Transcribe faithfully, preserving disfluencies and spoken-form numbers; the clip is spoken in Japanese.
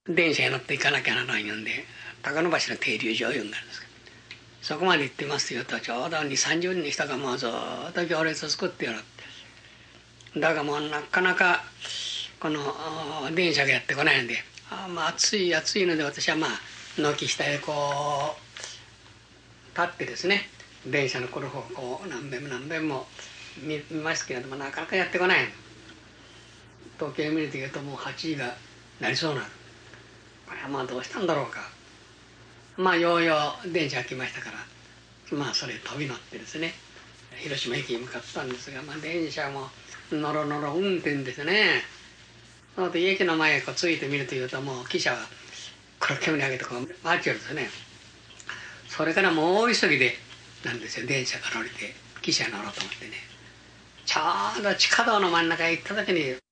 電車に乗って行かなきゃならないんで、高野橋の停留所いうのがあるんですけど、そこまで行ってますよと、ちょうどにじゅうさんじゅうにんの人がもうずっと行列を作ってやるって。だがもうなかなかこの電車がやってこないんで、あまあ暑い暑いので、私はまあ軒下へこう立ってですね、電車の来る方向を何遍も何遍も見ますけれども、なかなかやってこない。時計見ると言うともうはちじがなりそうなる。これはまあどうしたんだろうか。まあようよう電車が来ましたから、まあそれ飛び乗ってですね、広島駅に向かったんですが、まあ電車ものろのろ運転ですね。その後駅の前へこうついてみるというと、もう汽車は黒煙上げてこう回っちゃうんですよね。それからもう大急ぎでなんですよ、電車から降りて汽車に乗ろうと思ってね。ちょうど地下道の真ん中へ行った時に